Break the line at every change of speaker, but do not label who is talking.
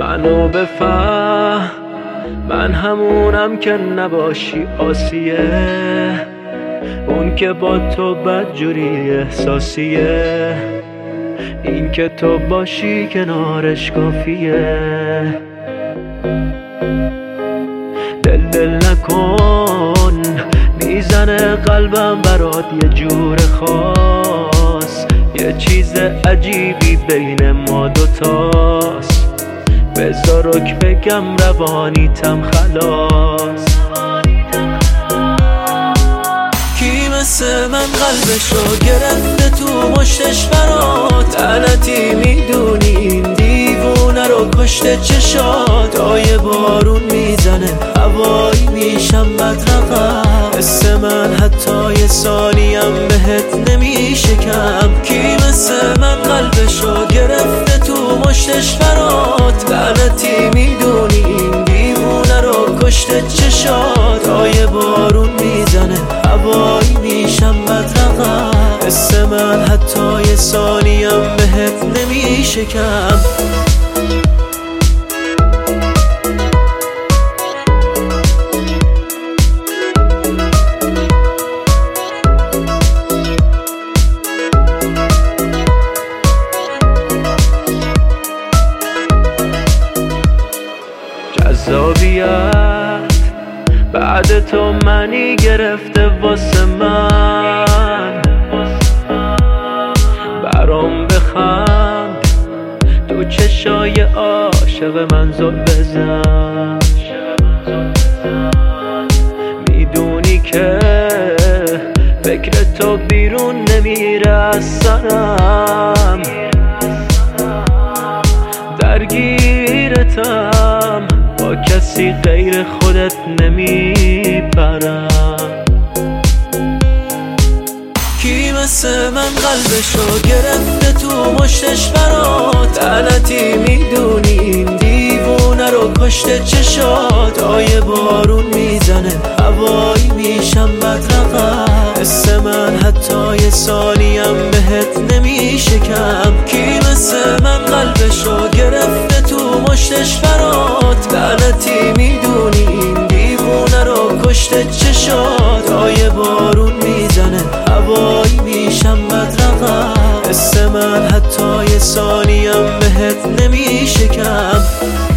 منو بفهم، من همونم که نباشی آسیه، اون که با تو بدجوری احساسیه، این که تو باشی کنارش کافیه. دل نکن، میزنه قلبم برات یه جور خاص، یه چیز عجیبی بین ما دوتاست. بذارک بگم روانیتم خلاص. کی مثل من قلبشو گرفته تو مشتش برات؟ لعنتی میدونی این دیوونه رو کشته چشات. آیه بارون میزنه هوایی میشم بدرقم، حس من حتی یه ثانیم بهت نمیشه کم. کی مثل من قلبشو گرفته تو مشتش برات؟ لعنتی میدونی این دیوونه رو کشته چشات. آیه بارون میزنه هوایی میشم بدرقم، حس من حتی یه ثانیم بهت نمیشه کم. جذابیت بعد تو منی گرفته واسه من، برام بخند تو چشای عاشق من زل بزن. میدونی که فکر تو بیرون نمیره از سرم، درگیرتم با کسی غیر خودت نمیپرم. کی مثل من قلبشو گرفته تو مشتش برات؟ لعنتی میدونی این دیوونه رو کشته چشات. آیه بارون میزنه هوایی میشم بدرقم، حس من حتی یه ثانیم بهت نمیشه کم. کی مثل من قلبشو گرفته تو مشتش برات؟ لعنتی میدونی این دیوونه رو کشته چشات. آیه بارون میزنه هوایی میشم بدرقم، حس من حتی یه ثانیم بهت نمیشه کم.